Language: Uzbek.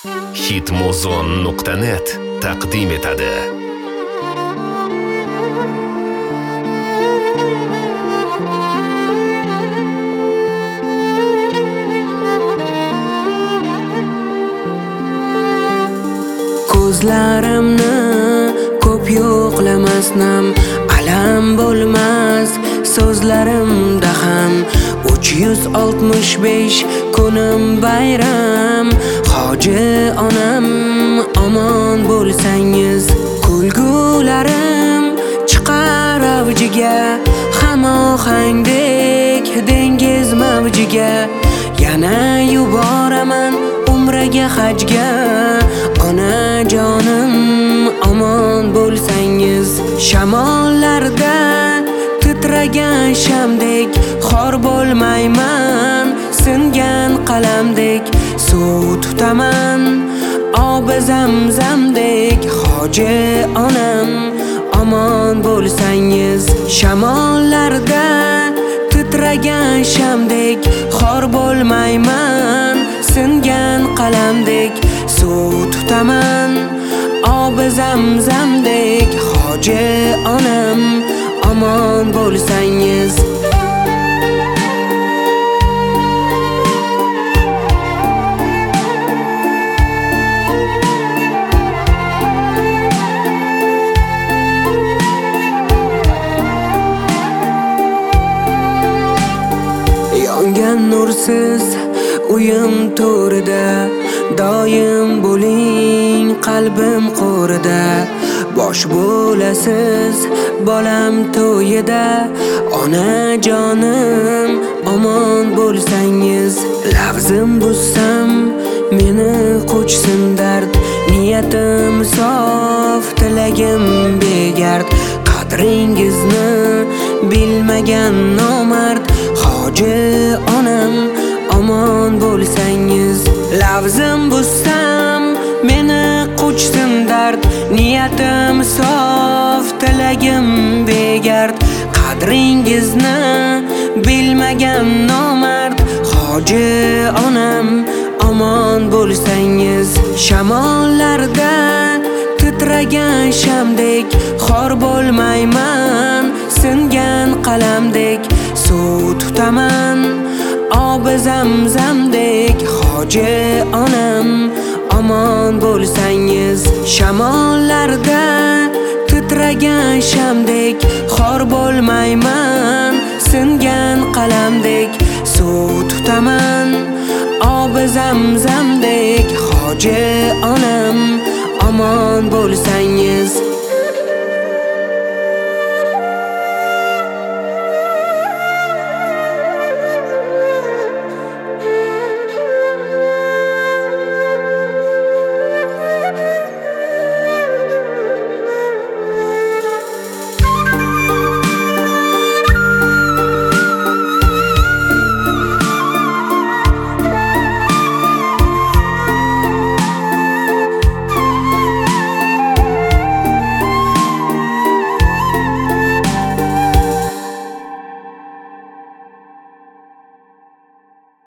Hitmuzon.net taqdim etadi. Ko'zlarimni ko'p yo'qlamasnam, alam bo'lmas so'zlarimda ham 365 kunim bayram. Hoji onam omon bo'lsangiz, kulgularim chiqar avjiga, hamohangdek dengiz mavjiga. Yana yuboraman umraga, hajga. Onajonim omon bo'lsangiz, shamollarda titragan shamdek xor bo'lmayman. Singan qalamdek suv tutaman, obi zamzamdek. Hoji onam omon bo'lsangiz, shamollarda titragan shamdek xor bo'lmayman. Singan qalamdek suv tutaman, obi zamzamdek. Hoji onam omon bo'lsangiz. Yongan nursiz uyim to'rida, doim bo'ling qalbim qo'rida. Bosh bo'lasiz bolam to'yida, onajonim omon bo'lsangiz. Lafzim bussam meni qo'chsin dard, niyatim sof, tilagim begard. Qadringizni bilmagan nomard, hoji onam omon bo'lsangiz. Lafzim bussam meni qo'chsin dard, niyatim sof, tilagim begard. Qadringizni bilmagan nomard, hoji onam omon bo'lsangiz. Shamollarda titragan shamdek xor bo'lmayman. Singan qalamdek suv tutaman, obi zamzamdek. Hoji onam omon bo'lsangiz, shamollarda titragan shamdek xor bo'lmayman. Singan qalamdek suv tutaman, obi zamzamdek. Hoji onam omon bo'lsangiz.